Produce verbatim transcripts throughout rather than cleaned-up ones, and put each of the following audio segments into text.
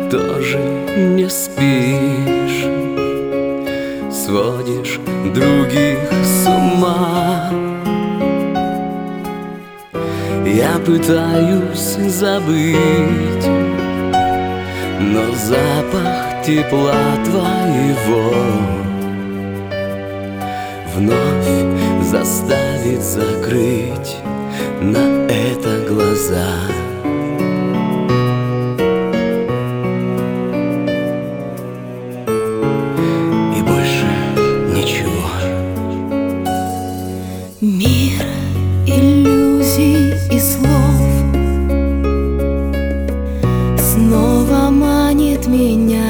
тоже не спишь, сводишь других с ума. Я пытаюсь забыть, но запах тепла твоего вновь заставит закрыть на это глаза. И больше ничего. Мир иллюзий и слов снова манит меня.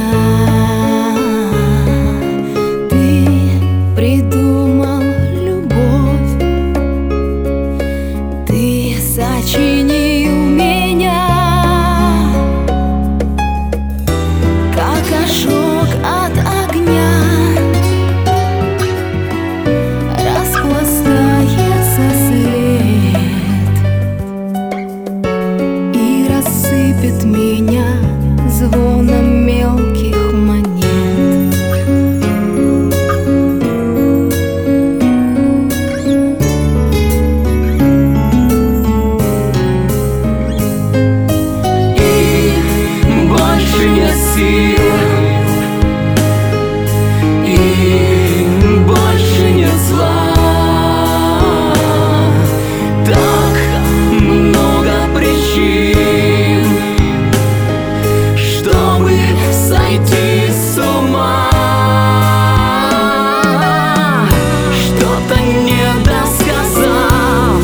Ты придумал любовь, ты сочинил меня, как ожог от огня. Распластается след и рассыпет меня звоном мелких монет. И больше нет сил, и больше нет зла. Так много причин, чтобы сойти с ума. Что-то не досказав,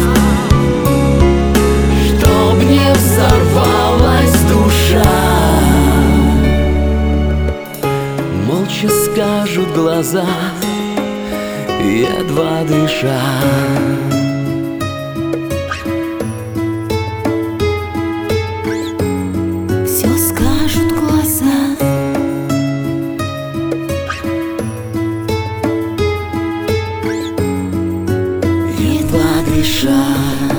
чтоб не взорвалась душа. Молча скажут глаза, едва дыша. Все скажут глаза, Едва дыша.